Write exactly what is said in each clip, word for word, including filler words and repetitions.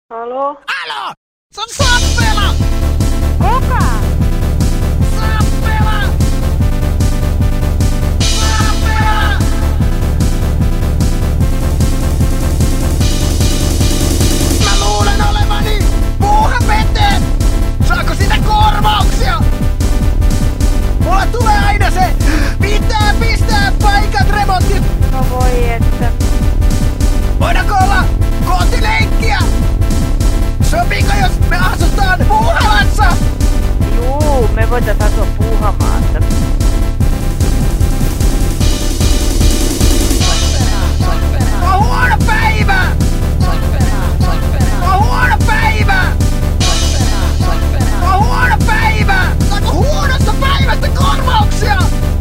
Halo? Alo! Se on Sappela! Kuka? Sappela! Sappela! Mä luulen olevani puuhapeteen! Saako sitä korvauksia? Mulla tulee aina se pitää pistää paikat remontit! No voi että. Voidaanko olla kotileikkiä? Sopiiko jos me asutaan Puuhalassa? Juu, me voitais asua Puuhamaassa. On huono päivä! On huono päivä! On huono päivä! Saanko huonosta päivästä korvauksia?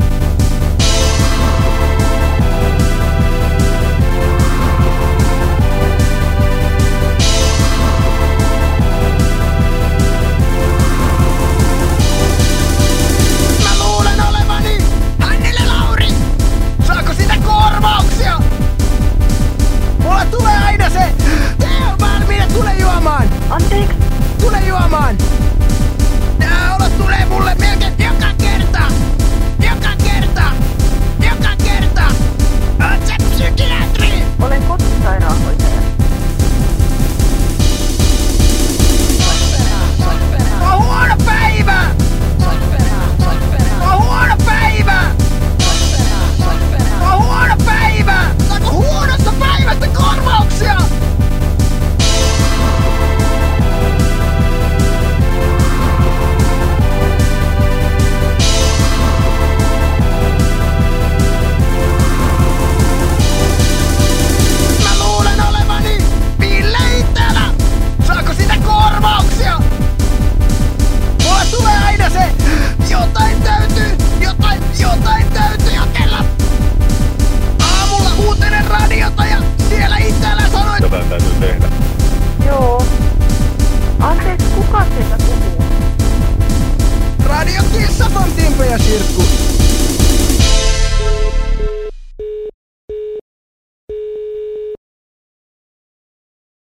Mä luulen olevani Hannele Lauri! Saako sitä korvauksia? Mulla tulee aina se Teo valmiina, tule juomaan! Anteeksi? Tule juomaan! Nää olot tulee mulle melkein joka kerta! Joka kerta! Joka kerta! Oot sä psykiatri? Olen kotisairaanhoitaja. On huono päivä! On huono päivä! On huono päivä! Saanko huonosta päivästä korvauksia? Mä luulen olevani Ville Itälä! Saako sitä korvauksia? Mulla tulee aina se jotain täytyy, jotain, jotain täytyy jakella! Aamulla kuuntelen radiota ja siellä Itälä sanoi, Jotain täytyy tehdä. Joo. Anteeksi, kuka sieltä puhuu? Radio Kissa von Timpe ja Sirkku.